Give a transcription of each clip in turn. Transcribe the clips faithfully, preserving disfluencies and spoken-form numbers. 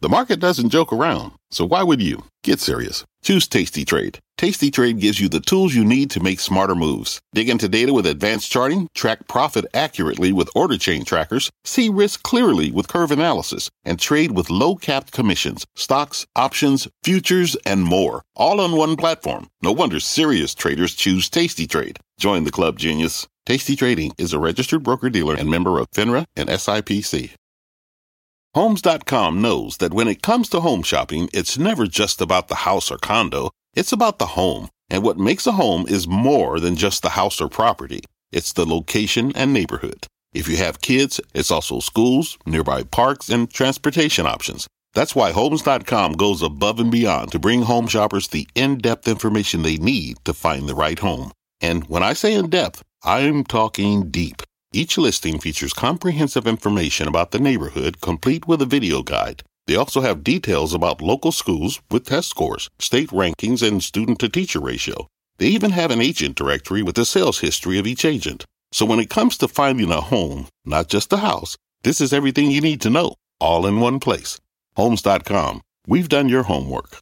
The market doesn't joke around, so why would you? Get serious. Choose Tasty Trade. Tasty Trade gives you the tools you need to make smarter moves. Dig into data with advanced charting, track profit accurately with order chain trackers, see risk clearly with curve analysis, and trade with low-capped commissions, stocks, options, futures, and more. All on one platform. No wonder serious traders choose Tasty Trade. Join the club, genius. Tasty Trading is a registered broker-dealer and member of FINRA and S I P C. Homes dot com knows that when it comes to home shopping, it's never just about the house or condo. It's about the home. And what makes a home is more than just the house or property. It's the location and neighborhood. If you have kids, it's also schools, nearby parks, and transportation options. That's why Homes dot com goes above and beyond to bring home shoppers the in-depth information they need to find the right home. And when I say in-depth, I'm talking deep. Each listing features comprehensive information about the neighborhood, complete with a video guide. They also have details about local schools with test scores, state rankings, and student-to-teacher ratio. They even have an agent directory with the sales history of each agent. So when it comes to finding a home, not just a house, this is everything you need to know, all in one place. Homes dot com. We've done your homework.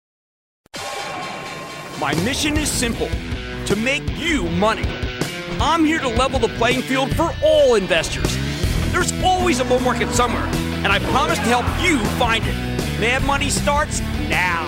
My mission is simple, to make you money. I'm here to level the playing field for all investors. There's always a bull market somewhere, and I promise to help you find it. Mad Money starts now.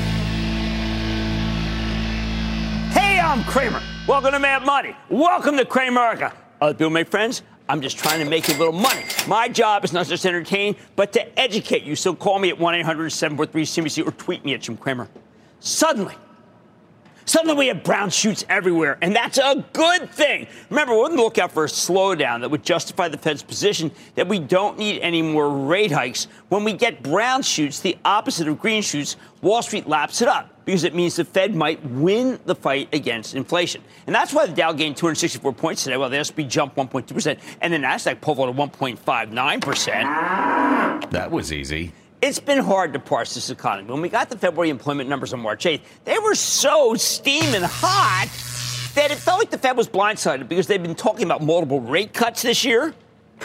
Hey, I'm Kramer. Welcome to Mad Money. Welcome to Cramerica. Other people, my friends, I'm just trying to make you a little money. My job is not just to entertain, but to educate you. So call me at one eight hundred seven four three C B C or tweet me at Jim Cramer. Suddenly, Suddenly we have brown shoots everywhere, and that's a good thing. Remember, we're on the lookout for a slowdown that would justify the Fed's position that we don't need any more rate hikes. When we get brown shoots, the opposite of green shoots, Wall Street laps it up because it means the Fed might win the fight against inflation. And that's why the Dow gained two hundred sixty-four points today, while the S and P jumped one point two percent, and the Nasdaq pulled out at one point five nine percent. That was easy. It's been hard to parse this economy. When we got the February employment numbers on March eighth, they were so steaming hot that it felt like the Fed was blindsided because they've been talking about multiple rate cuts this year.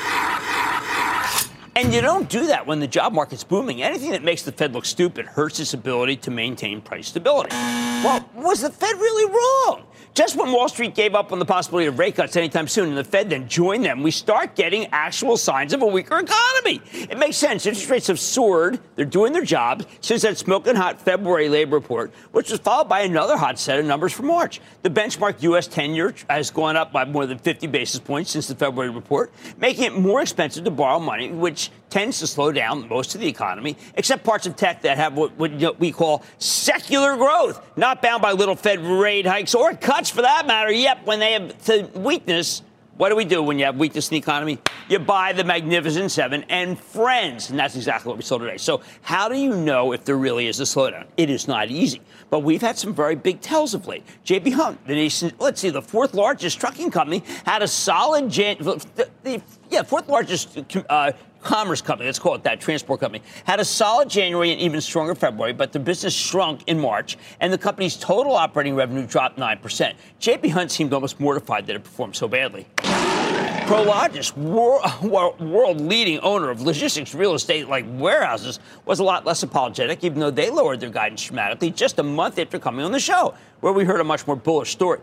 And you don't do that when the job market's booming. Anything that makes the Fed look stupid hurts its ability to maintain price stability. Well, was the Fed really wrong? Just when Wall Street gave up on the possibility of rate cuts anytime soon and the Fed then joined them, we start getting actual signs of a weaker economy. It makes sense. Interest rates have soared. They're doing their job since that smoking hot February labor report, which was followed by another hot set of numbers for March. The benchmark U S ten-year has gone up by more than fifty basis points since the February report, making it more expensive to borrow money, which tends to slow down most of the economy, except parts of tech that have what, what we call secular growth, not bound by little Fed rate hikes or cuts for that matter. Yep, when they have the weakness, what do we do when you have weakness in the economy? You buy the Magnificent Seven and Friends, and that's exactly what we saw today. So how do you know if there really is a slowdown? It is not easy, but we've had some very big tells of late. J B. Hunt, the nation, let's see, the fourth largest trucking company, had a solid, Jan- the, the, yeah, fourth largest uh, commerce company, let's call it that, transport company, had a solid January and even stronger February, but the business shrunk in March, and the company's total operating revenue dropped nine percent. J B. Hunt seemed almost mortified that it performed so badly. Prologis, wor- world-leading owner of logistics real estate like warehouses, was a lot less apologetic, even though they lowered their guidance dramatically just a month after coming on the show, where we heard a much more bullish story.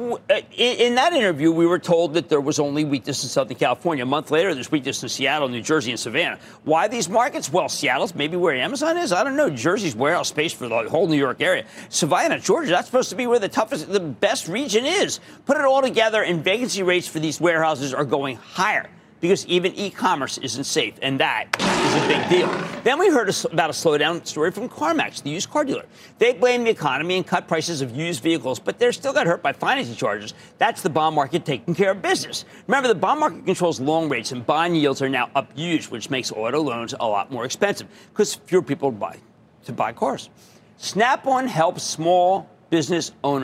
In that interview, we were told that there was only weakness in Southern California. A month later, there's weakness in Seattle, New Jersey, and Savannah. Why these markets? Well, Seattle's maybe where Amazon is. I don't know. Jersey's warehouse space for the whole New York area. Savannah, Georgia, that's supposed to be where the toughest, the best region is. Put it all together, and vacancy rates for these warehouses are going higher, because even e-commerce isn't safe, and that is a big deal. Then we heard about a slowdown story from CarMax, the used car dealer. They blame the economy and cut prices of used vehicles, but they're still got hurt by financing charges. That's the bond market taking care of business. Remember, the bond market controls long rates, and bond yields are now up huge, which makes auto loans a lot more expensive because fewer people buy to buy cars. Snap-on helps small business owners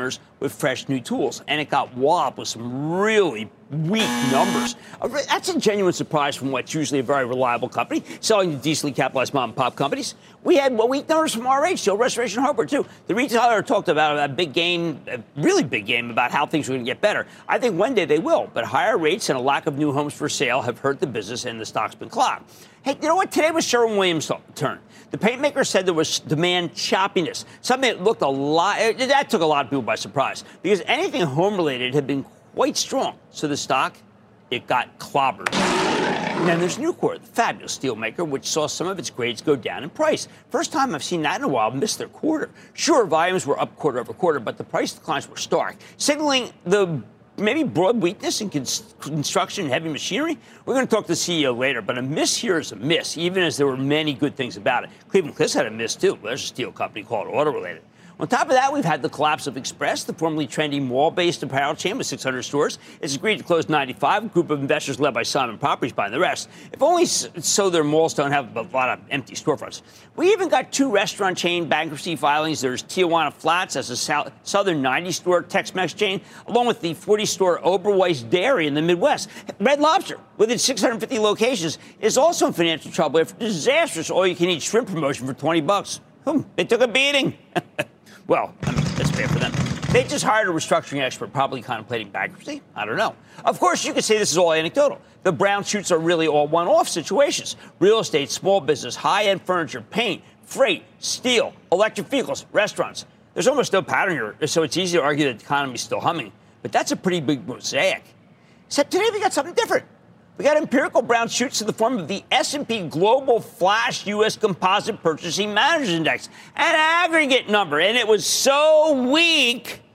with fresh new tools, and it got walloped with some really weak numbers. That's a genuine surprise from what's usually a very reliable company, selling to decently capitalized mom-and-pop companies. We had well, weak numbers from R H, Steel Restoration Hardware, too. The retailer talked about a big game, a really big game, about how things are going to get better. I think one day they will, but higher rates and a lack of new homes for sale have hurt the business, and the stock's been clogged. Hey, you know what? Today was Sherwin-Williams' turn. The paint maker said there was demand choppiness, something that looked a lot, that took a lot of people by surprise, because anything home-related had been quite strong. So the stock, it got clobbered. And then there's Nucor, the fabulous steel maker, which saw some of its grades go down in price. First time I've seen that in a while, miss their quarter. Sure, volumes were up quarter over quarter, but the price declines were stark, signaling the maybe broad weakness in construction and heavy machinery. We're going to talk to the C E O later, but a miss here is a miss, even as there were many good things about it. Cleveland-Cliffs had a miss, too. Well, there's a steel company called Auto-Related. On top of that, we've had the collapse of Express, the formerly trendy mall-based apparel chain with six hundred stores. It's agreed to close ninety-five. A group of investors led by Simon Properties buying the rest. If only so their malls don't have a lot of empty storefronts. We even got two restaurant chain bankruptcy filings. There's Tijuana Flats as a South, southern ninety-store Tex-Mex chain, along with the forty-store Oberweis Dairy in the Midwest. Red Lobster, with its six hundred fifty locations, is also in financial trouble after a disastrous all-you-can-eat shrimp promotion for twenty bucks. Hmm, they took a beating. Well, I mean, that's bad for them. They just hired a restructuring expert, probably contemplating bankruptcy. I don't know. Of course, you could say this is all anecdotal. The brown shoots are really all one-off situations. Real estate, small business, high-end furniture, paint, freight, steel, electric vehicles, restaurants. There's almost no pattern here, so it's easy to argue that the economy's still humming. But that's a pretty big mosaic. Except today we got something different. We got empirical brown shoots in the form of the S and P Global Flash U S Composite Purchasing Managers Index, an aggregate number, and it was so weak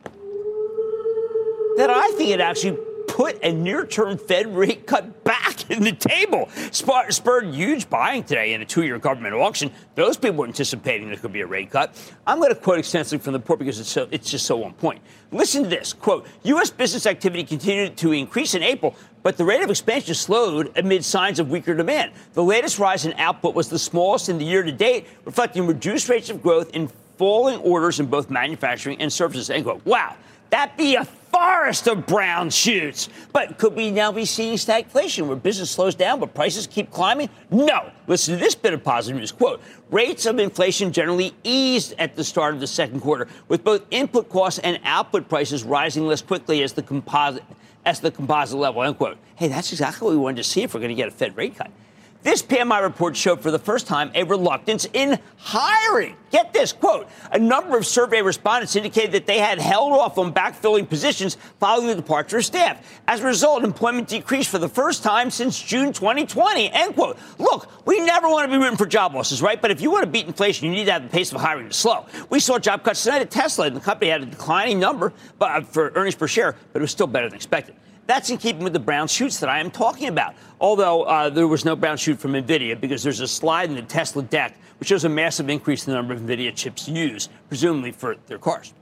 that I think it actually put a near-term Fed rate cut back in the table. Spur- spurred huge buying today in a two-year government auction. Those people were anticipating there could be a rate cut. I'm going to quote extensively from the report because it's, so, it's just so on point. Listen to this, quote, U S business activity continued to increase in April, but the rate of expansion slowed amid signs of weaker demand. The latest rise in output was the smallest in the year to date, reflecting reduced rates of growth in falling orders in both manufacturing and services, end quote. Wow, that'd be a forest of brown shoots. But could we now be seeing stagflation where business slows down but prices keep climbing? No. Listen to this bit of positive news. Quote, rates of inflation generally eased at the start of the second quarter, with both input costs and output prices rising less quickly as the composite as the composite level, end quote. Hey, that's exactly what we wanted to see if we're going to get a Fed rate cut. This P M I report showed for the first time a reluctance in hiring. Get this, quote, a number of survey respondents indicated that they had held off on backfilling positions following the departure of staff. As a result, employment decreased for the first time since June twenty twenty, end quote. Look, we never want to be rooting for job losses, right? But if you want to beat inflation, you need to have the pace of hiring to slow. We saw job cuts tonight at Tesla, and the company had a declining number but for earnings per share, but it was still better than expected. That's in keeping with the brown shoots that I am talking about, although uh, there was no brown shoot from NVIDIA because there's a slide in the Tesla deck which shows a massive increase in the number of NVIDIA chips used, presumably for their cars.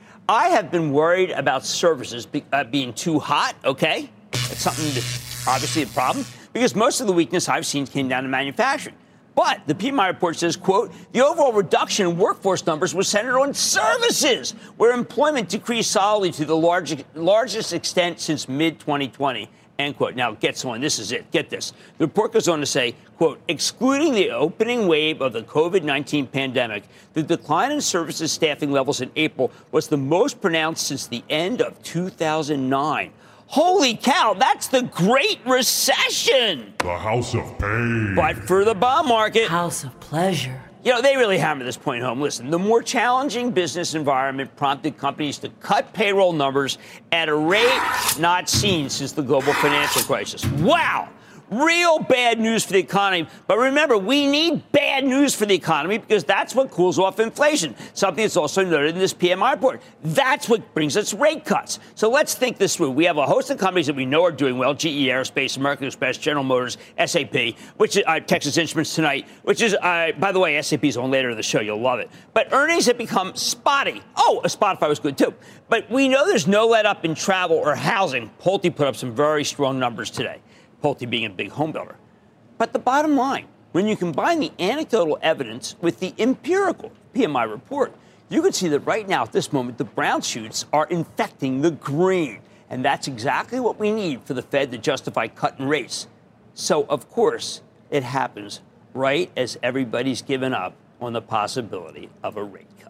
I have been worried about services be, uh, being too hot, okay? That's something that's obviously a problem because most of the weakness I've seen came down to manufacturing. But the P M I report says, quote, the overall reduction in workforce numbers was centered on services, where employment decreased solidly to the large, largest extent since mid twenty twenty, end quote. Now, get someone, this is it. Get this. The report goes on to say, quote, excluding the opening wave of the COVID nineteen pandemic, the decline in services staffing levels in April was the most pronounced since the end of two thousand nine. Holy cow, that's the Great Recession. The House of Pain. But for the bond market. House of Pleasure. You know, they really hammer this point home. Listen, the more challenging business environment prompted companies to cut payroll numbers at a rate not seen since the global financial crisis. Wow. Real bad news for the economy. But remember, we need bad news for the economy because that's what cools off inflation, something that's also noted in this P M I report. That's what brings us rate cuts. So let's think this through. We have a host of companies that we know are doing well, G E Aerospace, American Express, General Motors, S A P, which is uh, Texas Instruments tonight, which is, uh, by the way, S A P is on later in the show. You'll love it. But earnings have become spotty. Oh, Spotify was good, too. But we know there's no let up in travel or housing. Pulte put up some very strong numbers today. Pulte being a big home builder. But the bottom line, when you combine the anecdotal evidence with the empirical P M I report, you can see that right now at this moment, the brown shoots are infecting the green. And that's exactly what we need for the Fed to justify cutting rates. So, of course, it happens right as everybody's given up on the possibility of a rate cut.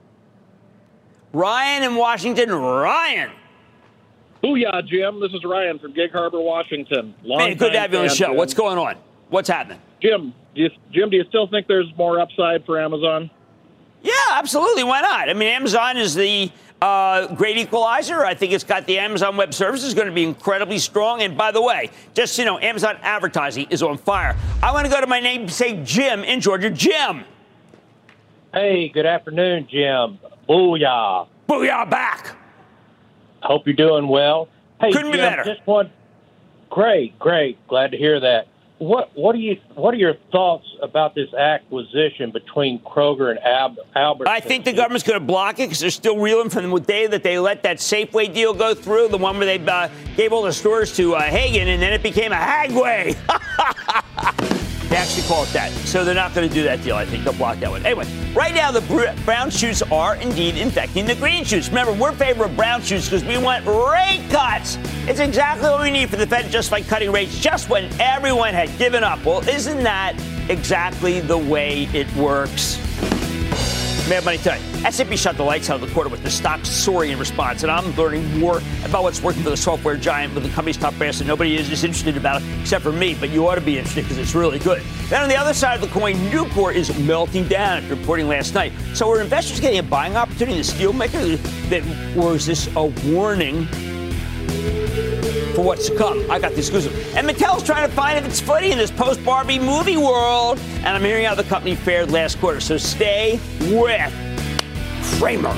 Ryan in Washington. Ryan. Booyah, Jim. This is Ryan from Gig Harbor, Washington. Long Man, good to have you on the show. Jim. What's going on? What's happening? Jim, do you, Jim, do you still think there's more upside for Amazon? Yeah, absolutely. Why not? I mean, Amazon is the uh, great equalizer. I think it's got the Amazon Web Services going to be incredibly strong. And by the way, just so you know, Amazon advertising is on fire. I want to go to my namesake Jim in Georgia. Jim. Hey, good afternoon, Jim. Booyah. Booyah back. Hope you're doing well. Hey, Couldn't Jim, be better. Just one. Great, great. Glad to hear that. What what do you what are your thoughts about this acquisition between Kroger and Ab, Albertsons? I think the government's going to block it because they're still reeling from the day that they let that Safeway deal go through, the one where they uh, gave all the stores to uh, Hagen, and then it became a Hagway. They actually call it that. So they're not going to do that deal. I think they'll block that one. Anyway, right now the brown shoots are indeed infecting the green shoots. Remember, we're in favor of brown shoots because we want rate cuts. It's exactly what we need for the Fed to justify cutting rates just when everyone had given up. Well, isn't that exactly the way it works? Mad Money today. S and P shut the lights out of the quarter with the stock soaring in response, and I'm learning more about what's working for the software giant with the company's top brass, and nobody is as interested about it except for me, but you ought to be interested because it's really good. Then on the other side of the coin, Nucor is melting down after reporting last night. So are investors getting a buying opportunity in the steel maker? That, or is this a warning for what's to come? I got the exclusive. And Mattel's trying to find if it's footing in this post-Barbie movie world. And I'm hearing how the company fared last quarter. So stay with Cramer.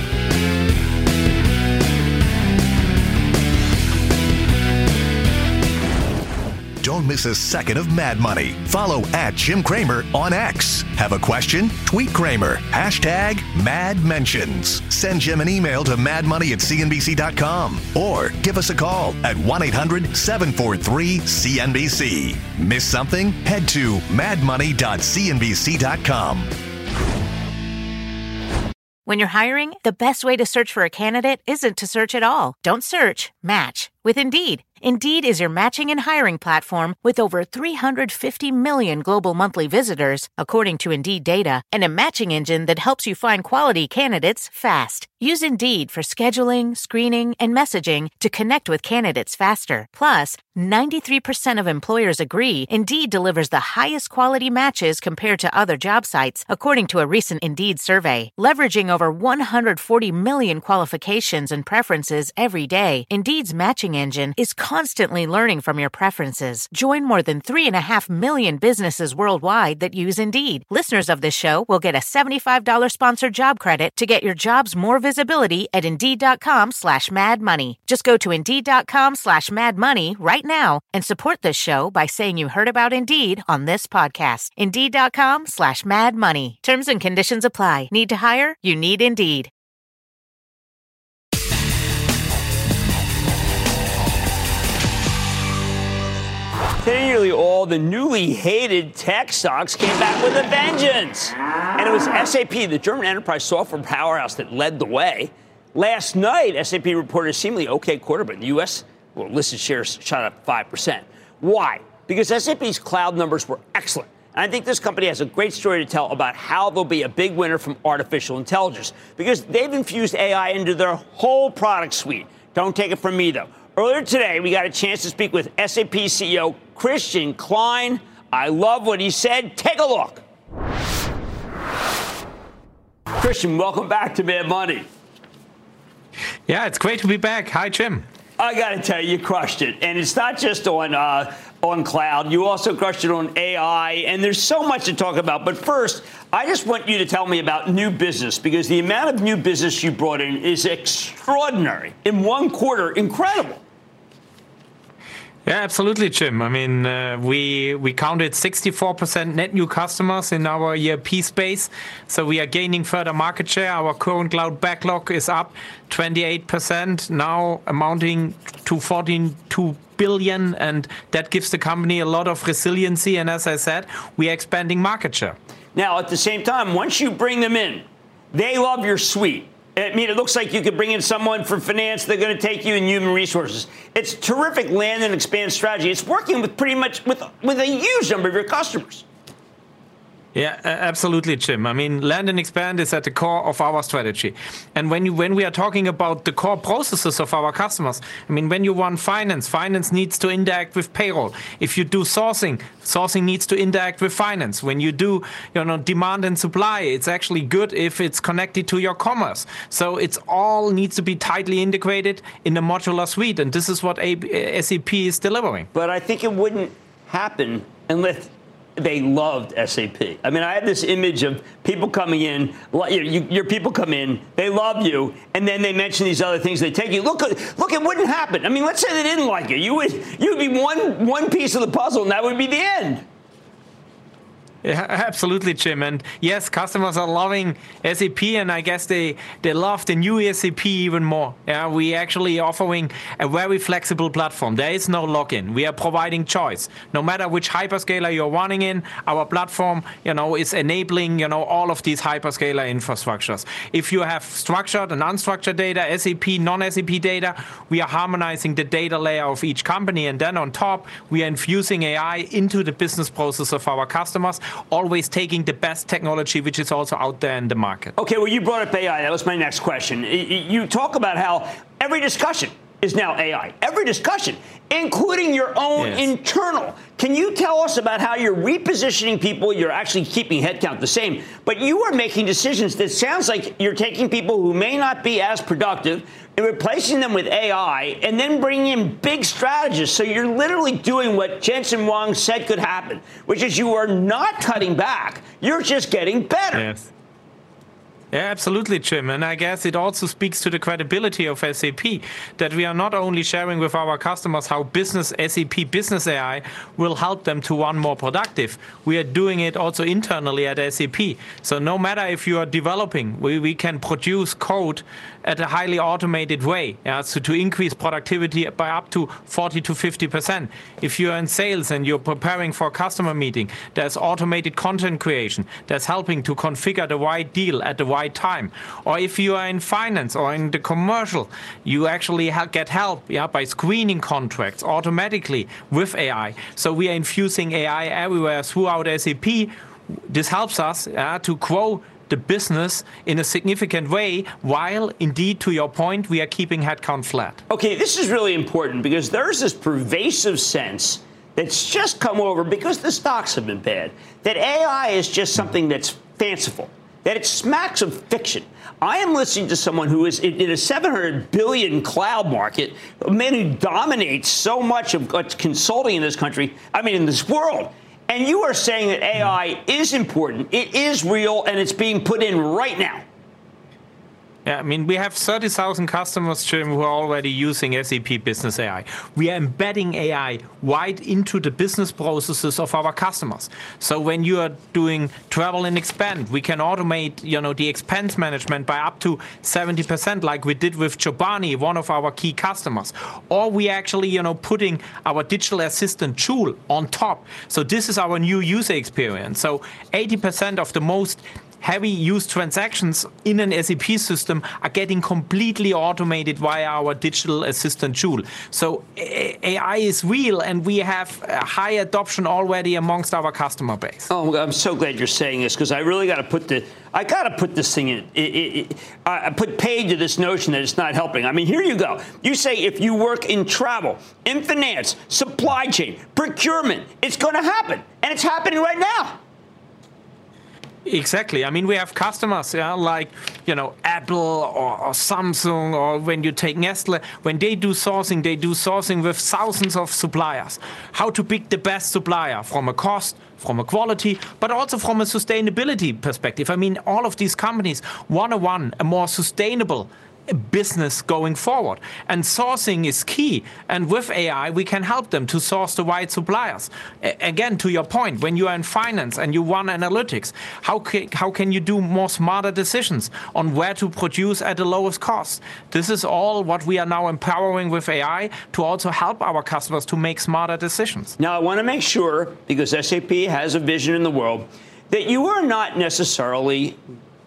Don't miss a second of Mad Money. Follow at Jim Cramer on X. Have a question? Tweet Cramer. Hashtag Mad Mentions. Send Jim an email to madmoney at c n b c dot com or give us a call at one eight hundred seven four three C N B C. Miss something? Head to mad money dot c n b c dot com. When you're hiring, the best way to search for a candidate isn't to search at all. Don't search, match with Indeed. Indeed is your matching and hiring platform with over three hundred fifty million global monthly visitors, according to Indeed data, and a matching engine that helps you find quality candidates fast. Use Indeed for scheduling, screening, and messaging to connect with candidates faster. Plus, ninety-three percent of employers agree Indeed delivers the highest quality matches compared to other job sites, according to a recent Indeed survey. Leveraging over one hundred forty million qualifications and preferences every day, Indeed's matching engine is constantly learning from your preferences. Join more than three and a half million businesses worldwide that use Indeed. Listeners of this show will get a seventy-five dollars sponsored job credit to get your jobs more visibility at Indeed.com slash Mad Money. Just go to Indeed.com slash Mad Money right now and support this show by saying you heard about Indeed on this podcast. Indeed.com slash Mad Money. Terms and conditions apply. Need to hire? You need Indeed. Today, nearly all the newly hated tech stocks came back with a vengeance. And it was S A P, the German enterprise software powerhouse, that led the way. Last night, S A P reported a seemingly okay quarter, but in the U S, well, listed shares shot up five percent. Why? Because S A P's cloud numbers were excellent. And I think this company has a great story to tell about how they'll be a big winner from artificial intelligence, because they've infused A I into their whole product suite. Don't take it from me, though. Earlier today, we got a chance to speak with S A P C E O Christian Klein. I love what he said. Take a look. Christian, welcome back to Mad Money. Yeah, it's great to be back. Hi, Jim. I got to tell you, you crushed it. And it's not just on uh, on cloud. You also crushed it on A I. And there's so much to talk about. But first, I just want you to tell me about new business, because the amount of new business you brought in is extraordinary. In one quarter, incredible. Yeah, absolutely, Jim. I mean, uh, we we counted sixty-four percent net new customers in our E R P space, so we are gaining further market share. Our current cloud backlog is up twenty-eight percent, now amounting to fourteen point two billion, and that gives the company a lot of resiliency. And as I said, we are expanding market share. Now, at the same time, once you bring them in, they love your suite. I mean, it looks like you could bring in someone from finance. They're going to take you in human resources. It's a terrific land and expand strategy. It's working with pretty much with, with a huge number of your customers. Yeah, absolutely, Jim. I mean, land and expand is at the core of our strategy. And when you, when we are talking about the core processes of our customers, I mean, when you run finance, finance needs to interact with payroll. If you do sourcing, sourcing needs to interact with finance. When you do, you know, demand and supply, it's actually good if it's connected to your commerce. So it's all needs to be tightly integrated in a modular suite. And this is what S A P is delivering. But I think it wouldn't happen unless they loved S A P. I mean, I have this image of people coming in, you, your people come in, they love you, and then they mention these other things. They take you. Look, look, it wouldn't happen. I mean, let's say they didn't like it. You would, you would be one, one piece of the puzzle, and that would be the end. Yeah, absolutely, Jim. And yes, customers are loving S A P, and I guess they, they love the new S A P even more. Yeah, we actually offering a very flexible platform. There is no login. We are providing choice. No matter which hyperscaler you're running in, our platform, you know, is enabling, you know, all of these hyperscaler infrastructures. If you have structured and unstructured data, S A P, non-S A P data, we are harmonizing the data layer of each company, and then on top, we are infusing A I into the business process of our customers, always taking the best technology, which is also out there in the market. Okay, well, you brought up A I. That was my next question. You talk about how every discussion is now A I. Every discussion, including your own yes. internal. Can you tell us about how you're repositioning people? You're actually keeping headcount the same, but you are making decisions that sounds like you're taking people who may not be as productive and replacing them with A I and then bringing in big strategists. So you're literally doing what Jensen Huang said could happen, which is you are not cutting back. You're just getting better. Yes. Yeah, absolutely, Jim. And I guess it also speaks to the credibility of S A P that we are not only sharing with our customers how business S A P Business A I will help them to run more productive. We are doing it also internally at S A P. So no matter if you are developing, we, we can produce code at a highly automated way, yeah, so to increase productivity by up to forty to fifty percent. If you're in sales and you're preparing for a customer meeting, there's automated content creation that's helping to configure the right deal at the right time. Or if you are in finance or in the commercial, you actually ha- get help yeah, by screening contracts automatically with A I. So we are infusing A I everywhere throughout S A P. This helps us uh, to grow the business in a significant way, while indeed, to your point, we are keeping headcount flat. Okay, this is really important because there's this pervasive sense that's just come over because the stocks have been bad, that A I is just something that's fanciful, that it smacks of fiction. I am listening to someone who is in a seven hundred billion cloud market, a man who dominates so much of consulting in this country, I mean, in this world. And you are saying that A I is important, it is real, and it's being put in right now. Yeah, I mean, we have thirty thousand customers, Jim, who are already using S A P Business A I. We are embedding A I right into the business processes of our customers. So when you are doing travel and expand, we can automate, you know, the expense management by up to seventy percent, like we did with Chobani, one of our key customers. Or we actually, you know, putting our digital assistant Joule on top. So this is our new user experience. So eighty percent of the most heavy use transactions in an S A P system are getting completely automated via our digital assistant Joule. So A I is real, and we have a high adoption already amongst our customer base. Oh, I'm so glad you're saying this, because I really got to put the I got to put this thing in. It, it, it, I put paid to this notion that it's not helping. I mean, here you go. You say if you work in travel, in finance, supply chain, procurement, it's going to happen, and it's happening right now. Exactly. I mean, we have customers, yeah, like, you know, Apple or, or Samsung, or when you take Nestle, when they do sourcing, they do sourcing with thousands of suppliers. How to pick the best supplier from a cost, from a quality, but also from a sustainability perspective. I mean, all of these companies want to run a more sustainable business going forward, and sourcing is key, and with A I we can help them to source the right suppliers. A- again, to your point, when you are in finance and you run analytics, how ca- how can you do more smarter decisions on where to produce at the lowest cost? This is all what we are now empowering with A I to also help our customers to make smarter decisions. Now, I want to make sure, because S A P has a vision in the world, that you are not necessarily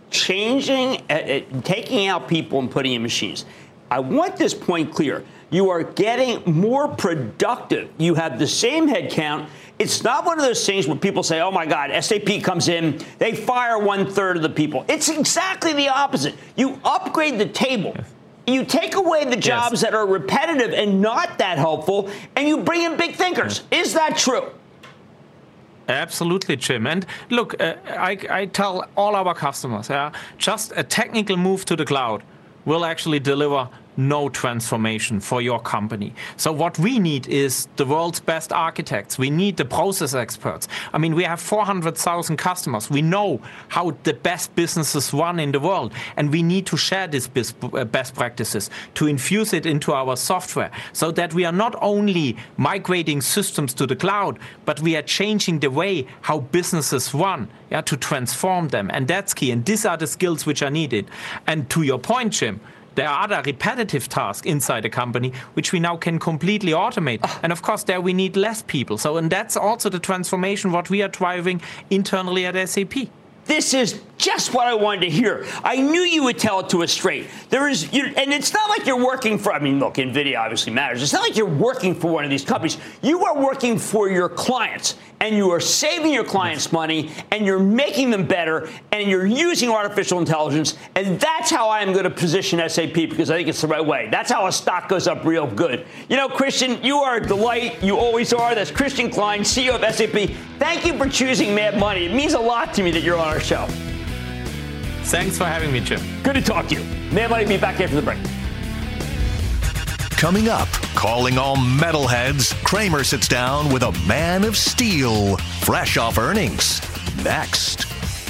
changing, uh, taking out people and putting in machines. I want this point clear. You are getting more productive. You have the same headcount. It's not one of those things where people say, oh, my God, S A P comes in, they fire one third of the people. It's exactly the opposite. You upgrade the table. You take away the jobs yes. that are repetitive and not that helpful, and you bring in big thinkers. Is that true? Absolutely, Jim. And look, uh, I, I tell all our customers, yeah, just a technical move to the cloud will actually deliver no transformation for your company. So what we need is the world's best architects. We need the process experts. I mean, we have four hundred thousand customers. We know how the best businesses run in the world, and we need to share these best practices to infuse it into our software so that we are not only migrating systems to the cloud, but we are changing the way how businesses run, yeah, to transform them. And that's key. And these are the skills which are needed. And to your point, Jim, there are other repetitive tasks inside a company which we now can completely automate. Oh. And of course, there we need less people. So, and that's also the transformation what we are driving internally at S A P. This is just what I wanted to hear. I knew you would tell it to us straight. There is, you, and it's not like you're working for, I mean, look, NVIDIA obviously matters. It's not like you're working for one of these companies. You are working for your clients, and you are saving your clients money, and you're making them better, and you're using artificial intelligence, and that's how I am going to position S A P, because I think it's the right way. That's how a stock goes up real good. You know, Christian, you are a delight. You always are. That's Christian Klein, C E O of S A P. Thank you for choosing Mad Money. It means a lot to me that you're on our show. Thanks for having me, Jim. Good to talk to you. Mad Money will be back after the break. Coming up, calling all metalheads, Cramer sits down with a man of steel, fresh off earnings. Next.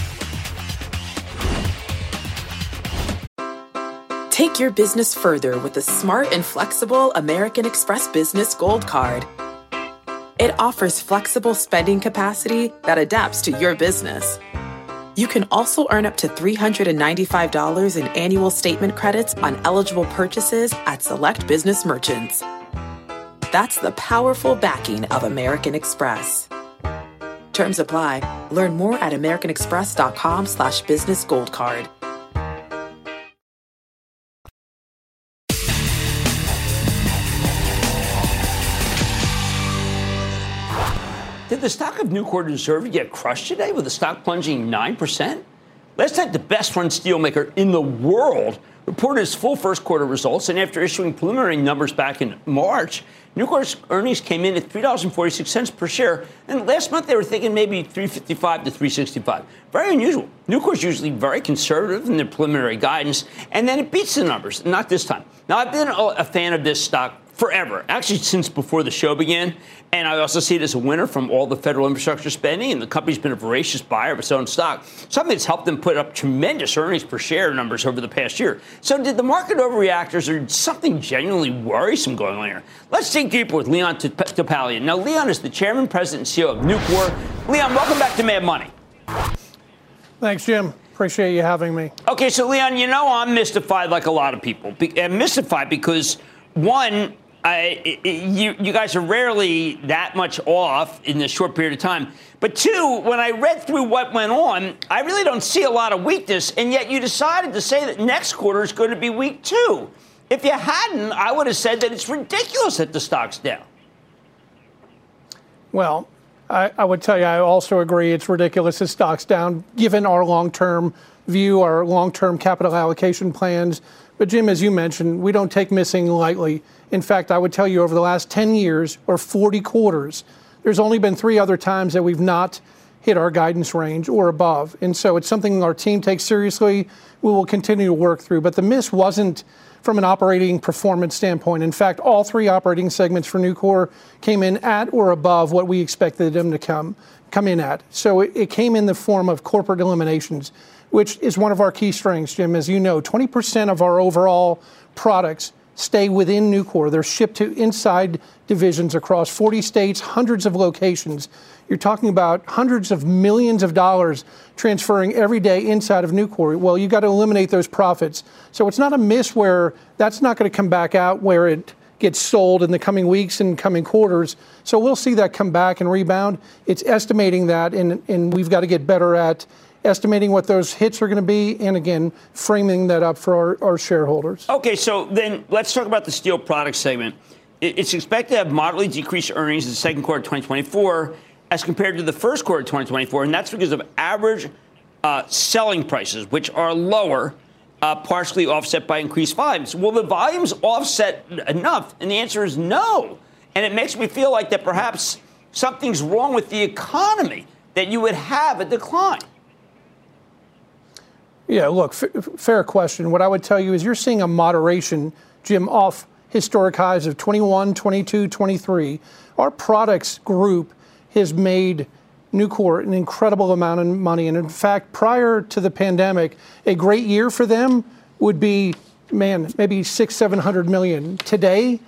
Take your business further with the smart and flexible American Express Business Gold Card. It offers flexible spending capacity that adapts to your business. You can also earn up to three hundred ninety-five dollars in annual statement credits on eligible purchases at select business merchants. That's the powerful backing of American Express. Terms apply. Learn more at americanexpress.com slash business gold card. Did the stock of Nucor deserve to get crushed today with the stock plunging nine percent? Last night, the best-run steelmaker in the world reported its full first quarter results, and after issuing preliminary numbers back in March, Nucor's earnings came in at three dollars and forty-six cents per share, and last month they were thinking maybe three fifty-five to three sixty-five. Very unusual. Nucor's usually very conservative in their preliminary guidance, and then it beats the numbers, not this time. Now, I've been a fan of this stock forever, actually since before the show began. And I also see it as a winner from all the federal infrastructure spending, and the company's been a voracious buyer of its own stock, something that's helped them put up tremendous earnings per share numbers over the past year. So did the market overreact, or is there something genuinely worrisome going on here? Let's dig deeper with Leon Topalian. Now, Leon is the chairman, president, and C E O of Nucor. Leon, welcome back to Mad Money. Thanks, Jim. Appreciate you having me. Okay, so Leon, you know I'm mystified like a lot of people. I'm mystified because, one, I, you, you guys are rarely that much off in this short period of time. But two, when I read through what went on, I really don't see a lot of weakness. And yet you decided to say that next quarter is going to be weak too. If you hadn't, I would have said that it's ridiculous that the stock's down. Well, I, I would tell you, I also agree it's ridiculous the stock's down, given our long-term view, our long-term capital allocation plans. But, Jim, as you mentioned, we don't take missing lightly. In fact, I would tell you over the last ten years or forty quarters, there's only been three other times that we've not hit our guidance range or above. And so it's something our team takes seriously. We will continue to work through. But the miss wasn't from an operating performance standpoint. In fact, all three operating segments for Nucor came in at or above what we expected them to come, come in at. So it, it came in the form of corporate eliminations, which is one of our key strengths, Jim. As you know, twenty percent of our overall products stay within Nucor. They're shipped to inside divisions across forty states, hundreds of locations. You're talking about hundreds of millions of dollars transferring every day inside of Nucor. Well, you got to eliminate those profits. So it's not a miss where that's not going to come back out where it gets sold in the coming weeks and coming quarters. So we'll see that come back and rebound. It's estimating that, and, and we've got to get better at estimating what those hits are going to be, and again, framing that up for our, our shareholders. Okay, so then let's talk about the steel products segment. It's expected to have moderately decreased earnings in the second quarter of twenty twenty-four as compared to the first quarter of twenty twenty-four, and that's because of average uh, selling prices, which are lower, uh, partially offset by increased volumes. Will the volumes offset enough? And the answer is no. And it makes me feel like that perhaps something's wrong with the economy, that you would have a decline. Yeah, look, f- fair question. What I would tell you is you're seeing a moderation, Jim, off historic highs of twenty-one, twenty-two, twenty-three. Our products group has made Nucor an incredible amount of money. And in fact, prior to the pandemic, a great year for them would be, man, maybe six, seven hundred million. Today,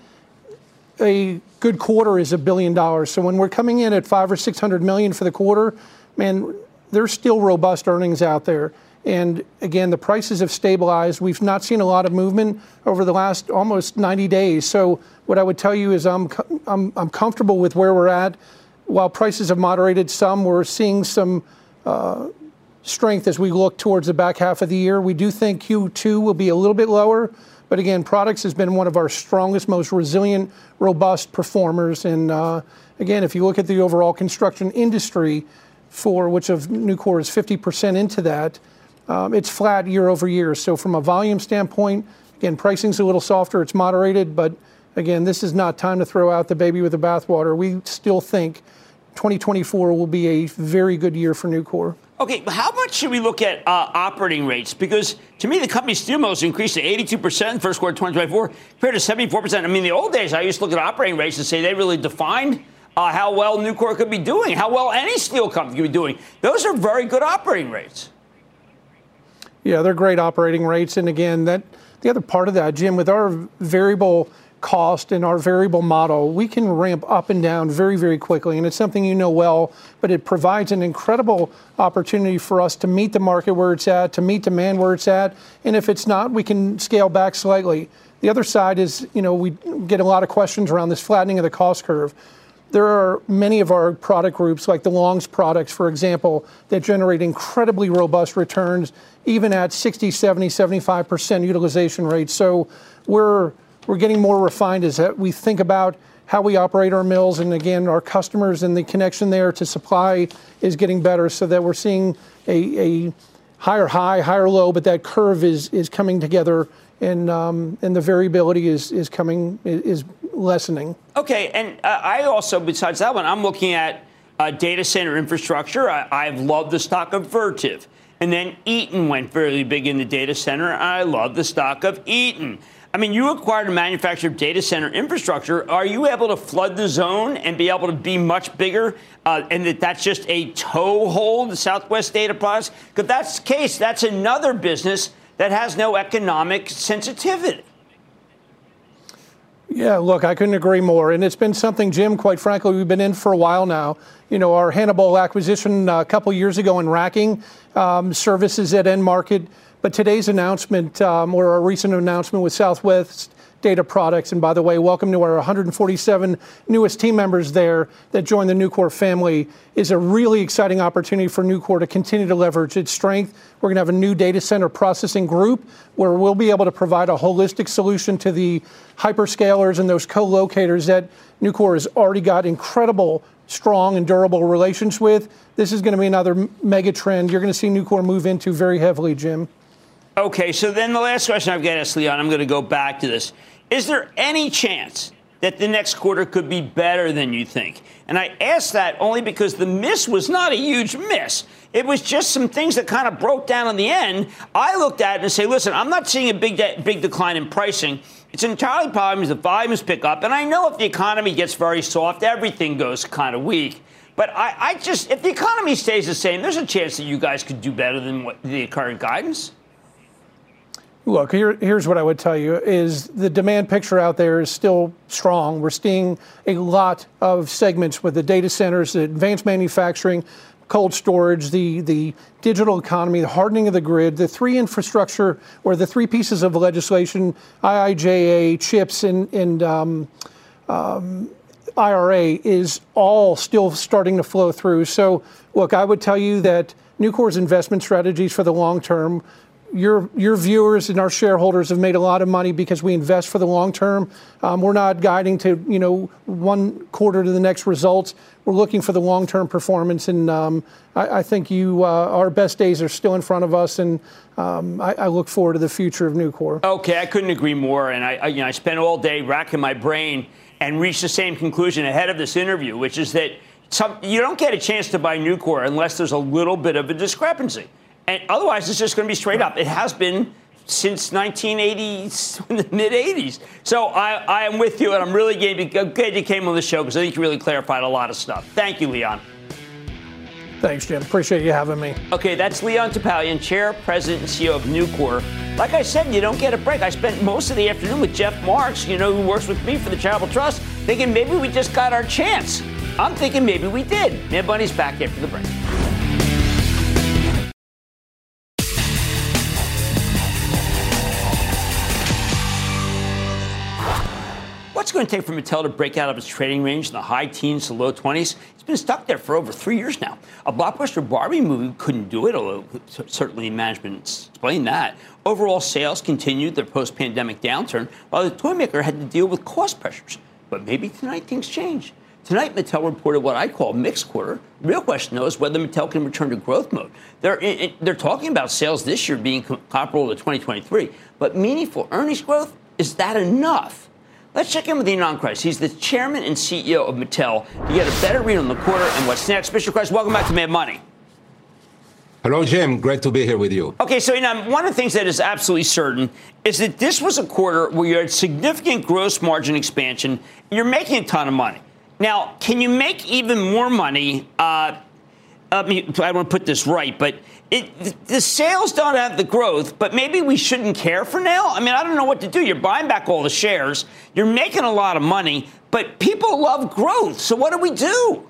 a good quarter is a billion dollars. So when we're coming in at five or six hundred million for the quarter, man, there's still robust earnings out there. And again, the prices have stabilized. We've not seen a lot of movement over the last almost ninety days. So what I would tell you is I'm I'm, I'm comfortable with where we're at. While prices have moderated some, we're seeing some uh, strength as we look towards the back half of the year. We do think Q two will be a little bit lower. But again, products has been one of our strongest, most resilient, robust performers. And uh, again, if you look at the overall construction industry, for which of Nucor is fifty percent into that, Um, it's flat year over year. So from a volume standpoint, again, pricing's a little softer. It's moderated. But again, this is not time to throw out the baby with the bathwater. We still think twenty twenty-four will be a very good year for Nucor. Okay, but how much should we look at uh, operating rates? Because to me, the company's steel mills increased to eighty-two percent in the first quarter of twenty twenty-four compared to seventy-four percent. I mean, the old days, I used to look at operating rates and say they really defined uh, how well Nucor could be doing, how well any steel company could be doing. Those are very good operating rates. Yeah, they're great operating rates. And again, that the other part of that, Jim, with our variable cost and our variable model, we can ramp up and down very, very quickly. And it's something you know well, but it provides an incredible opportunity for us to meet the market where it's at, to meet demand where it's at. And if it's not, we can scale back slightly. The other side is, you know, we get a lot of questions around this flattening of the cost curve. There are many of our product groups, like the Longs products, for example, that generate incredibly robust returns, even at sixty, seventy, seventy-five percent utilization rates. So we're we're getting more refined as we think about how we operate our mills. And again, our customers and the connection there to supply is getting better, so that we're seeing a, a higher high, higher low, but that curve is is coming together, and um, and the variability is is coming is lessening. Okay, and uh, I also, besides that one, I'm looking at uh, data center infrastructure. I, I've loved the stock of Vertiv. And then Eaton went fairly big in the data center. I love the stock of Eaton. I mean, you acquired a manufacturer of data center infrastructure. Are you able to flood the zone and be able to be much bigger? Uh, and that that's just a toehold, the Southwest Data Products? Because if that's the case, that's another business that has no economic sensitivity. Yeah, look, I couldn't agree more. And it's been something, Jim, quite frankly, we've been in for a while now. You know, our Hannibal acquisition uh, a couple years ago in racking um, services at end market. But today's announcement, um, or our recent announcement with Southwest Data Products, and by the way, welcome to our one hundred forty-seven newest team members there that joined the Nucor family, is a really exciting opportunity for Nucor to continue to leverage its strength. We're going to have a new data center processing group where we'll be able to provide a holistic solution to the hyperscalers and those co-locators that Nucor has already got incredible, strong, and durable relations with. This is going to be another mega trend you're going to see Nucor move into very heavily, Jim. Okay, so then the last question I've got to ask Leon, I'm going to go back to this. Is there any chance that the next quarter could be better than you think? And I ask that only because the miss was not a huge miss. It was just some things that kind of broke down on the end. I looked at it and say, listen, I'm not seeing a big de- big decline in pricing. It's entirely problems. The volumes pick up. And I know if the economy gets very soft, everything goes kind of weak. But I, I just, if the economy stays the same, there's a chance that you guys could do better than what the current guidance. Look, here, here's what I would tell you is the demand picture out there is still strong. We're seeing a lot of segments with the data centers, the advanced manufacturing, cold storage, the, the digital economy, the hardening of the grid, the three infrastructure or the three pieces of legislation, I I J A, CHIPS, and, and um, um, I R A is all still starting to flow through. So, look, I would tell you that Nucor's investment strategies for the long term. Your your viewers and our shareholders have made a lot of money because we invest for the long term. Um, we're not guiding to you know one quarter to the next results. We're looking for the long term performance, and um, I, I think you uh, our best days are still in front of us, and um, I, I look forward to the future of Nucor. Okay, I couldn't agree more, and I, I you know I spent all day racking my brain and reached the same conclusion ahead of this interview, which is that some, you don't get a chance to buy Nucor unless there's a little bit of a discrepancy. And otherwise, it's just going to be straight up. It has been since nineteen eighties, in the mid eighties. So I, I am with you, and I'm really glad you came on the show because I think you really clarified a lot of stuff. Thank you, Leon. Thanks, Jim. Appreciate you having me. Okay, that's Leon Topalian, Chair, President, and C E O of Nucor. Like I said, you don't get a break. I spent most of the afternoon with Jeff Marks, you know, who works with me for the Charitable Trust, thinking maybe we just got our chance. I'm thinking maybe we did. Mad Money's back after the break. What's it going to take for Mattel to break out of its trading range in the high teens to low twenties? It's been stuck there for over three years now. A blockbuster Barbie movie couldn't do it, although certainly management explained that. Overall sales continued their post-pandemic downturn, while the toy maker had to deal with cost pressures. But maybe tonight things change. Tonight, Mattel reported what I call a mixed quarter. The real question, though, is whether Mattel can return to growth mode. They're, it, they're talking about sales this year being comparable to twenty twenty-three, but meaningful earnings growth, is that enough? Let's check in with Ynon Kreiz. He's the chairman and C E O of Mattel to get a better read on the quarter and what's next. Mister Kreiz, welcome back to Mad Money. Hello, Jim. Great to be here with you. Okay, so Ynon, one of the things that is absolutely certain is that this was a quarter where you had significant gross margin expansion. You're making a ton of money. Now, can you make even more money? Uh, I mean, I don't put this right, but it, the sales don't have the growth, but maybe we shouldn't care for now? I mean, I don't know what to do. You're buying back all the shares. You're making a lot of money, but people love growth. So what do we do?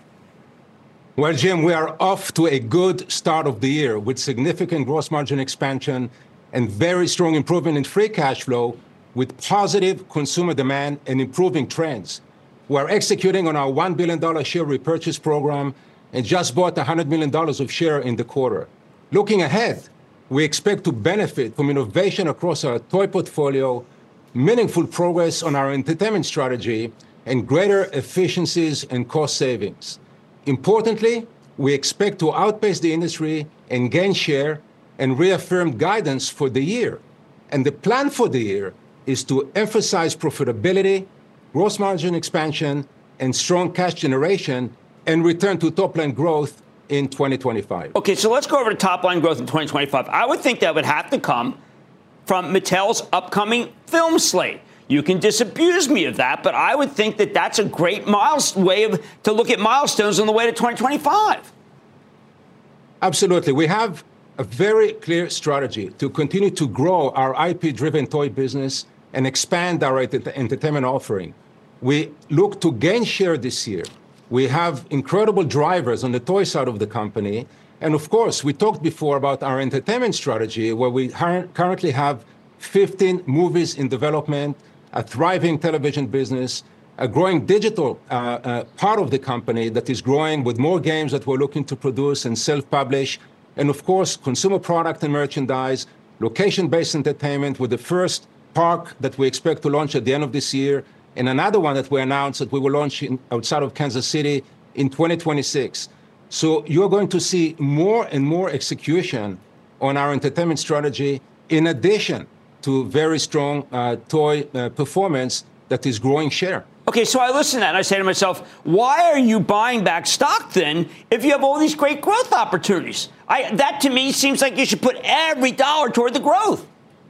Well, Jim, we are off to a good start of the year with significant gross margin expansion and very strong improvement in free cash flow with positive consumer demand and improving trends. We're executing on our one billion dollars share repurchase program and just bought one hundred million dollars of share in the quarter. Looking ahead, we expect to benefit from innovation across our toy portfolio, meaningful progress on our entertainment strategy, and greater efficiencies and cost savings. Importantly, we expect to outpace the industry and gain share and reaffirm guidance for the year. And the plan for the year is to emphasize profitability, gross margin expansion, and strong cash generation, and return to top-line growth in twenty twenty-five. Okay, so let's go over to top-line growth in twenty twenty-five. I would think that would have to come from Mattel's upcoming film slate. You can disabuse me of that, but I would think that that's a great miles- way of, to look at milestones on the way to twenty twenty-five. Absolutely. We have a very clear strategy to continue to grow our I P-driven toy business and expand our entertainment offering. We look to gain share this year. We have incredible drivers on the toy side of the company. And of course, we talked before about our entertainment strategy, where we currently have fifteen movies in development, a thriving television business, a growing digital uh, uh, part of the company that is growing with more games that we're looking to produce and self-publish. And of course, consumer product and merchandise, location-based entertainment with the first park that we expect to launch at the end of this year, and another one that we announced that we will launch in, outside of Kansas City in twenty twenty-six. So you're going to see more and more execution on our entertainment strategy, in addition to very strong uh, toy uh, performance that is growing share. Okay, so I listen to that and I say to myself, why are you buying back stock then if you have all these great growth opportunities? I, that to me seems like you should put every dollar toward the growth.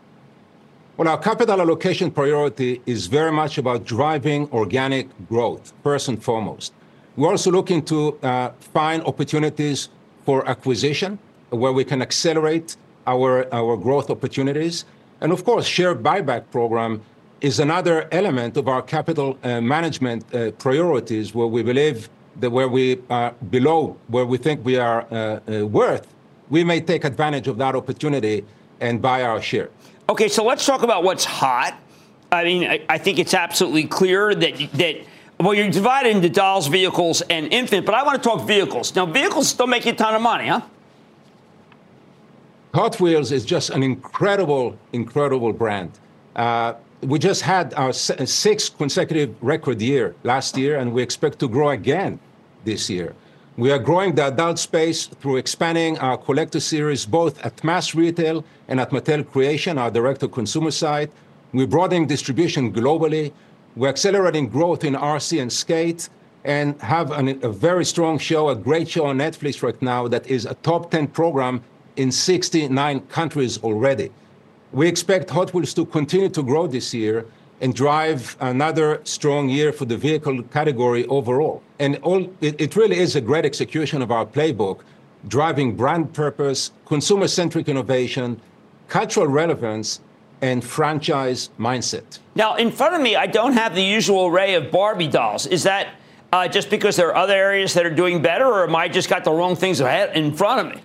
Well, our capital allocation priority is very much about driving organic growth, first and foremost. We're also looking to uh, find opportunities for acquisition where we can accelerate our, our growth opportunities. And of course, share buyback program is another element of our capital uh, management uh, priorities, where we believe that where we are below where we think we are uh, uh, worth, we may take advantage of that opportunity and buy our share. Okay, so let's talk about what's hot. I mean, I, I think it's absolutely clear that, that, well, you're divided into dolls, vehicles, and infant, but I want to talk vehicles. Now, vehicles still make you a ton of money, huh? Hot Wheels is just an incredible, incredible brand. Uh, we just had our sixth consecutive record year last year, and we expect to grow again this year. We are growing the adult space through expanding our collector series both at mass retail and at Mattel Creation, our direct-to-consumer site. We're broadening distribution globally. We're accelerating growth in R C and skate, and have an, a very strong show, a great show on Netflix right now that is a top ten program in sixty-nine countries already. We expect Hot Wheels to continue to grow this year and drive another strong year for the vehicle category overall. And all, it, it really is a great execution of our playbook, driving brand purpose, consumer-centric innovation, cultural relevance, and franchise mindset. Now, in front of me, I don't have the usual array of Barbie dolls. Is that uh, just because there are other areas that are doing better, or am I just got the wrong things ahead in front of me?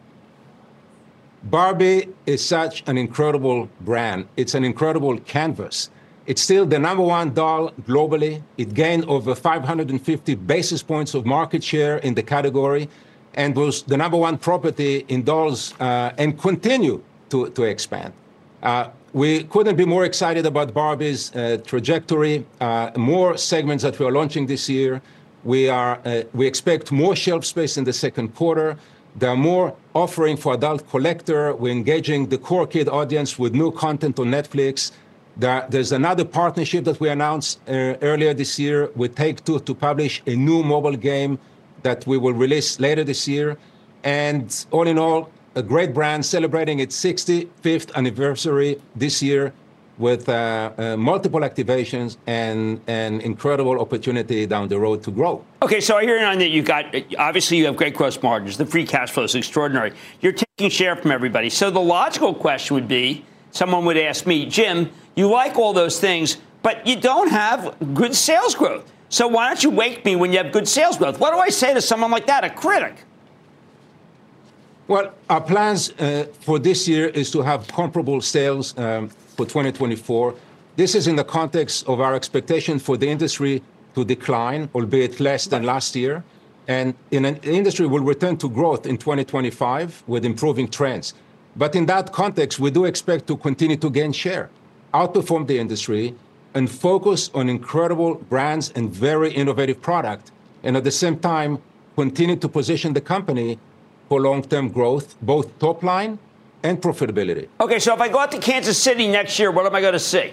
Barbie is such an incredible brand. It's an incredible canvas. It's still the number one doll globally. It gained over five hundred fifty basis points of market share in the category and was the number one property in dolls uh, and continue to, to expand. Uh, we couldn't be more excited about Barbie's uh, trajectory, uh, more segments that we are launching this year. We, are, uh, we expect more shelf space in the second quarter. There are more offering for adult collector. We're engaging the core kid audience with new content on Netflix. There, there's another partnership that we announced uh, earlier this year with Take-Two to publish a new mobile game that we will release later this year. And all in all, a great brand celebrating its sixty-fifth anniversary this year with uh, uh, multiple activations and an incredible opportunity down the road to grow. Okay, so I hear on that you got, obviously you have great gross margins. The free cash flow is extraordinary. You're taking share from everybody. So the logical question would be, someone would ask me, Jim, you like all those things, but you don't have good sales growth. So why don't you wake me when you have good sales growth? What do I say to someone like that, a critic? Well, our plans uh, for this year is to have comparable sales um, for twenty twenty-four. This is in the context of our expectation for the industry to decline, albeit less than last year. And in an industry will return to growth in twenty twenty-five with improving trends. But in that context, we do expect to continue to gain share, outperform the industry, and focus on incredible brands and very innovative product. And at the same time, continue to position the company for long-term growth, both top line and profitability. Okay, so if I go out to Kansas City next year, what am I going to see?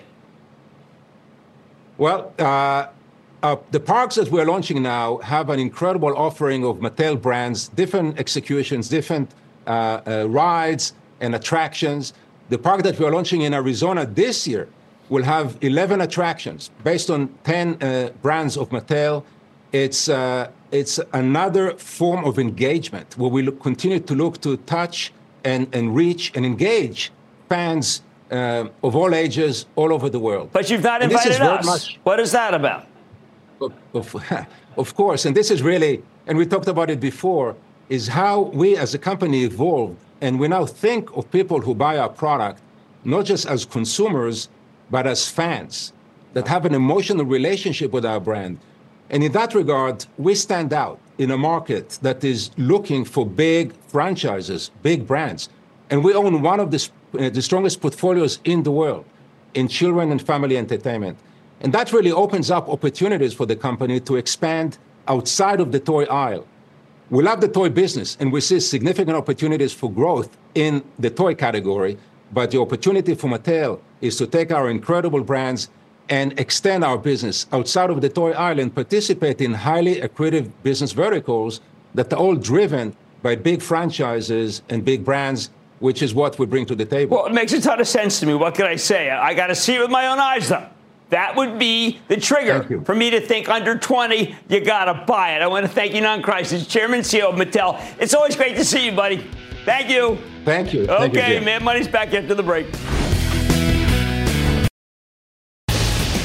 Well, uh, uh, the parks that we're launching now have an incredible offering of Mattel brands, different executions, different uh, uh, rides and attractions. The park that we're launching in Arizona this year will have eleven attractions based on ten uh, brands of Mattel. It's uh, it's another form of engagement where we look, continue to look to touch and, and reach and engage fans uh, of all ages all over the world. But you've not invited us. Much, what is that about? Of, of, of course, and this is really, and we talked about it before, is how we as a company evolved, and we now think of people who buy our product not just as consumers, but as fans that have an emotional relationship with our brand. And in that regard, we stand out in a market that is looking for big franchises, big brands. And we own one of the, uh, the strongest portfolios in the world in children and family entertainment. And that really opens up opportunities for the company to expand outside of the toy aisle. We love the toy business, and we see significant opportunities for growth in the toy category. But the opportunity for Mattel is to take our incredible brands and extend our business outside of the toy aisle and participate in highly accretive business verticals that are all driven by big franchises and big brands, which is what we bring to the table. Well, it makes a ton of sense to me. What can I say? I got to see it with my own eyes, though. That would be the trigger for me to think under twenty, you got to buy it. I want to thank Ynon Kreiz, Chairman and C E O of Mattel. It's always great to see you, buddy. Thank you. Thank you. Okay, Thank you, Jim. Mad Money's back after the break.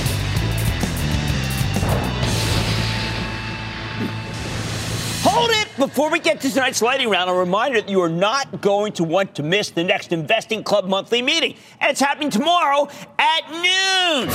Hold it before we get to tonight's lightning round, a reminder that you are not going to want to miss the next Investing Club monthly meeting. And it's happening tomorrow at noon.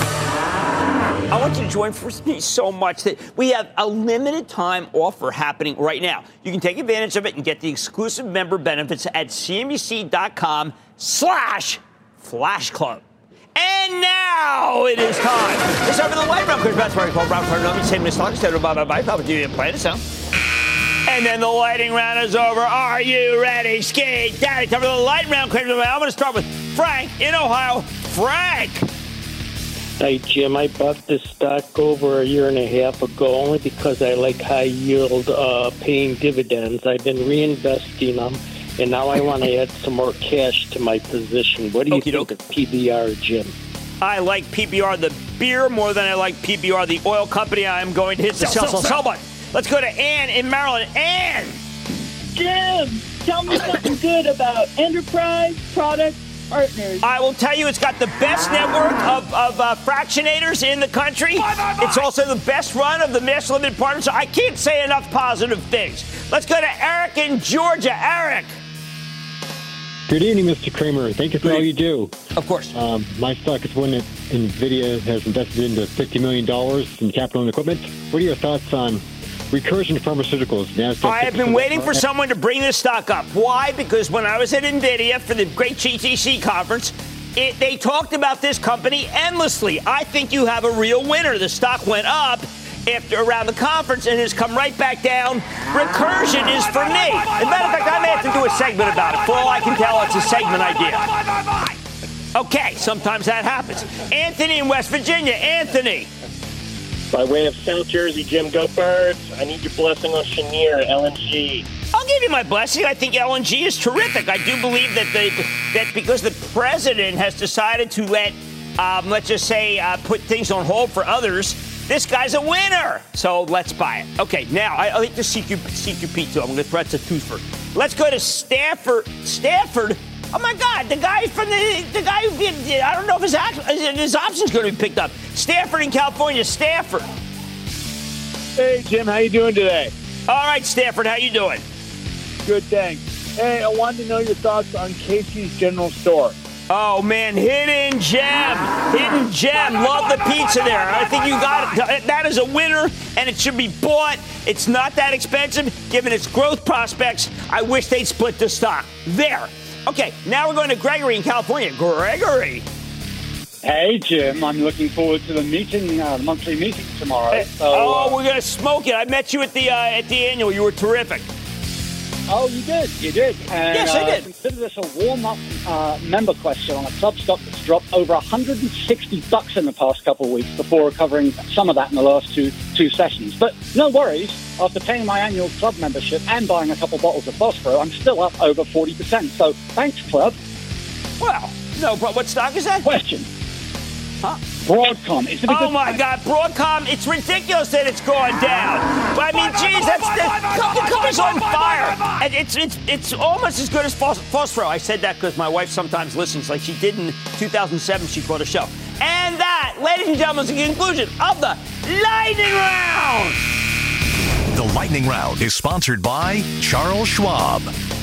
I want you to join for me so much that we have a limited time offer happening right now. You can take advantage of it and get the exclusive member benefits at cnbc.com slash flash club. And now it is time. It's time for the light round. Chris Best, Mark Paul, Brown, Fernando, same Miss Talk, instead of bye bye bye. I'll do you play the sound. And then the lighting round is over. Are you ready? Skate Daddy. Time for the light round. I'm going to start with Frank in Ohio. Frank. Hey, Jim, I bought this stock over a year and a half ago only because I like high yield uh, paying dividends. I've been reinvesting them, and now I want to add some more cash to my position. What do you think of P B R, Jim? I like P B R, the beer, more than I like P B R, the oil company. I'm going to hit the sell, sell, sell button. Let's go to Ann in Maryland. Ann! Jim, tell me something good about Enterprise Products Partners. I will tell you, it's got the best network of, of uh, fractionators in the country. Bye, bye, bye. It's also the best run of the Master Limited Partners. I can't say enough positive things. Let's go to Eric in Georgia. Eric. Good evening, Mister Cramer. Thank you for all you do. Of course. Um, my stock is one that NVIDIA has invested into fifty million dollars in capital and equipment. What are your thoughts on Recursion Pharmaceuticals? NASDAQ I have been waiting for someone to bring this stock up. Why? Because when I was at NVIDIA for the great G T C conference, it, they talked about this company endlessly. I think you have a real winner. The stock went up after around the conference and has come right back down. Recursion is for me. As a matter of fact, I may have to do a segment about it. For all I can tell, it's a segment idea. Okay, sometimes that happens. Anthony in West Virginia. Anthony. By way of South Jersey, Jim, go Birds. I need your blessing on Cheniere, L N G. I'll give you my blessing. I think L N G is terrific. I do believe that the, that because the president has decided to let, um, let's just say, uh, put things on hold for others, this guy's a winner. So let's buy it. Okay, now I, I like the C Q, C Q P too. I'm going to threat to Toothford. Let's go to Stafford. Stafford. Oh my God, the guy from the the guy who did, I don't know if his his option's going to be picked up. Stafford in California. Stafford. Hey Jim, how you doing today? All right, Stafford, how you doing? Good, thanks. Hey, I wanted to know your thoughts on Casey's General Store. Oh man, hidden gem, hidden gem. Love the pizza there. I think you got it. That is a winner, and it should be bought. It's not that expensive, given its growth prospects. I wish they'd split the stock. There. Okay, now we're going to Gregory in California. Gregory. Hey, Jim. I'm looking forward to the meeting, uh, the monthly meeting tomorrow. So, oh, uh, we're going to smoke it. I met you at the uh, at the annual. You were terrific. Oh, you did. You did. And, yes, I did. Uh, consider this a warm-up uh, member question on a club stock that's dropped over one hundred sixty bucks in the past couple of weeks before recovering some of that in the last two two sessions. But no worries. After paying my annual club membership and buying a couple bottles of Phosphoro, I'm still up over forty percent. So thanks, club. Well, no, but what stock is that? Question. Huh? Broadcom. Is it a oh, good my time? God. Broadcom, it's ridiculous that it's gone down. But, I mean, geez, that's, the, the company's on fire. And it's, it's, it's almost as good as Phosphoro. I said that because my wife sometimes listens, like she did in two thousand seven. She caught a show. And that, ladies and gentlemen, is the conclusion of the Lightning Round. The Lightning Round is sponsored by Charles Schwab.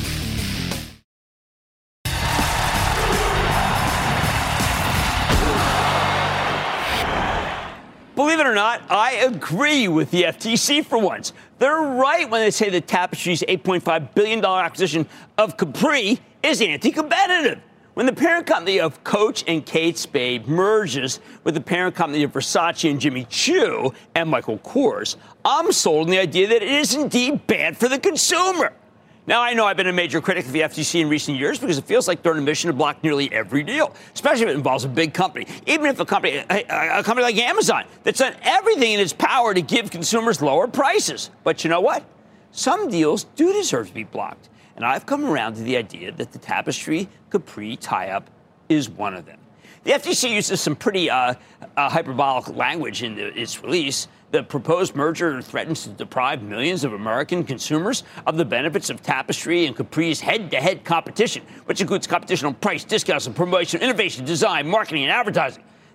Believe it or not, I agree with the F T C for once. They're right when they say that Tapestry's eight point five billion dollars acquisition of Capri is anti-competitive. When the parent company of Coach and Kate Spade merges with the parent company of Versace and Jimmy Choo and Michael Kors, I'm sold on the idea that it is indeed bad for the consumer. Now, I know I've been a major critic of the F T C in recent years because it feels like they're on a mission to block nearly every deal, especially if it involves a big company. Even if a company, a, a company like Amazon, that's done everything in its power to give consumers lower prices. But you know what? Some deals do deserve to be blocked. And I've come around to the idea that the Tapestry Capri tie-up is one of them. The F T C uses some pretty uh, uh, hyperbolic language in the, its release. The proposed merger threatens to deprive millions of American consumers of the benefits of Tapestry and Capri's head-to-head competition, which includes competition on price, discounts, and promotion, innovation, design, marketing, and advertising.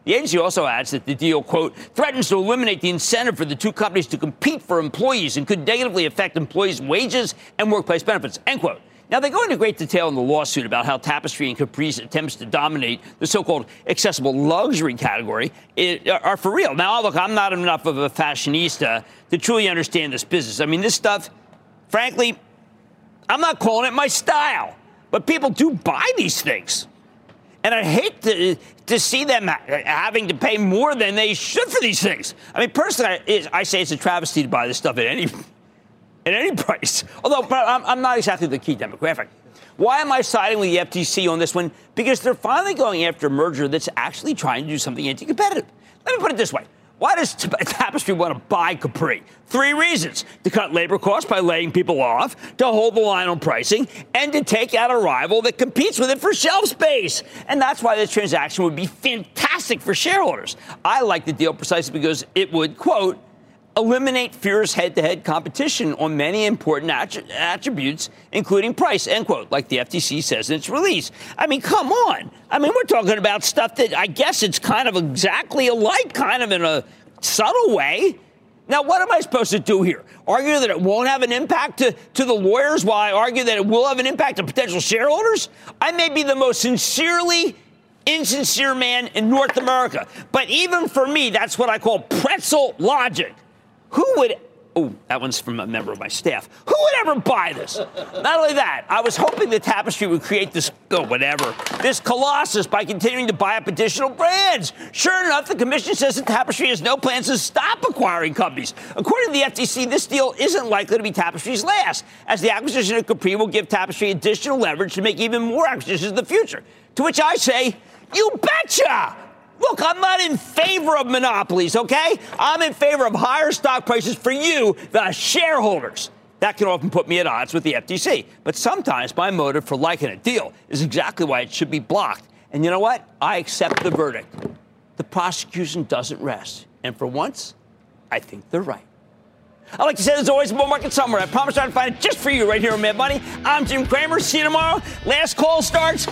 The agency also adds that the deal, quote, threatens to eliminate the incentive for the two companies to compete for employees and could negatively affect employees' wages and workplace benefits, end quote. Now, they go into great detail in the lawsuit about how Tapestry and Capri's attempts to dominate the so-called accessible luxury category are for real. Now, look, I'm not enough of a fashionista to truly understand this business. I mean, this stuff, frankly, I'm not calling it my style. But people do buy these things. And I hate to, to see them having to pay more than they should for these things. I mean, personally, I, I say it's a travesty to buy this stuff at any at any price. Although I'm, I'm not exactly the key demographic. Why am I siding with the F T C on this one? Because they're finally going after a merger that's actually trying to do something anti-competitive. Let me put it this way. Why does Tapestry want to buy Capri? Three reasons. To cut labor costs by laying people off, to hold the line on pricing, and to take out a rival that competes with it for shelf space. And that's why this transaction would be fantastic for shareholders. I like the deal precisely because it would, quote, eliminate fierce head-to-head competition on many important att- attributes, including price, end quote, like the F T C says in its release. I mean, come on. I mean, we're talking about stuff that I guess it's kind of exactly alike, kind of in a subtle way. Now, what am I supposed to do here? Argue that it won't have an impact to, to the lawyers while I argue that it will have an impact to potential shareholders? I may be the most sincerely insincere man in North America, but even for me, that's what I call pretzel logic. Who would, oh, that one's from a member of my staff. Who would ever buy this? Not only that, I was hoping that Tapestry would create this, oh, whatever, this colossus by continuing to buy up additional brands. Sure enough, the commission says that Tapestry has no plans to stop acquiring companies. According to the F T C, this deal isn't likely to be Tapestry's last, as the acquisition of Capri will give Tapestry additional leverage to make even more acquisitions in the future. To which I say, you betcha! Look, I'm not in favor of monopolies, okay? I'm in favor of higher stock prices for you, the shareholders. That can often put me at odds with the F T C. But sometimes my motive for liking a deal is exactly why it should be blocked. And you know what? I accept the verdict. The prosecution doesn't rest. And for once, I think they're right. I'd like to say there's always a bull market somewhere. I promise I'd find it just for you right here on Mad Money. I'm Jim Cramer. See you tomorrow. Last call starts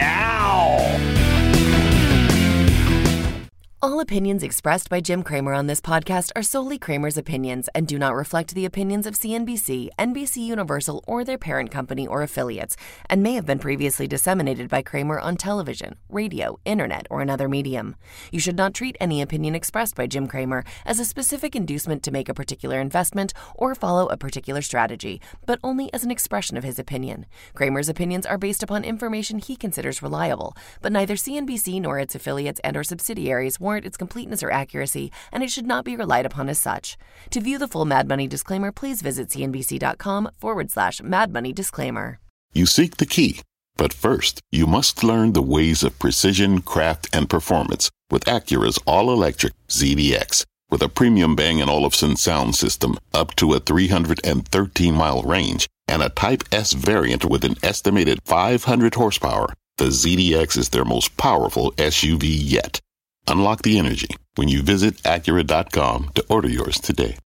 now. All opinions expressed by Jim Cramer on this podcast are solely Cramer's opinions and do not reflect the opinions of C N B C, N B C Universal, or their parent company or affiliates, and may have been previously disseminated by Cramer on television, radio, internet, or another medium. You should not treat any opinion expressed by Jim Cramer as a specific inducement to make a particular investment or follow a particular strategy, but only as an expression of his opinion. Cramer's opinions are based upon information he considers reliable, but neither C N B C nor its affiliates and or subsidiaries warrant its completeness or accuracy, and it should not be relied upon as such. To view the full Mad Money disclaimer, please visit cnbc.com forward slash Mad Money disclaimer. You seek the key, but first, you must learn the ways of precision, craft, and performance with Acura's all-electric Z D X. With a premium Bang & Olufsen sound system up to a three hundred thirteen mile range and a Type S variant with an estimated five hundred horsepower, the Z D X is their most powerful S U V yet. Unlock the energy when you visit Acura dot com to order yours today.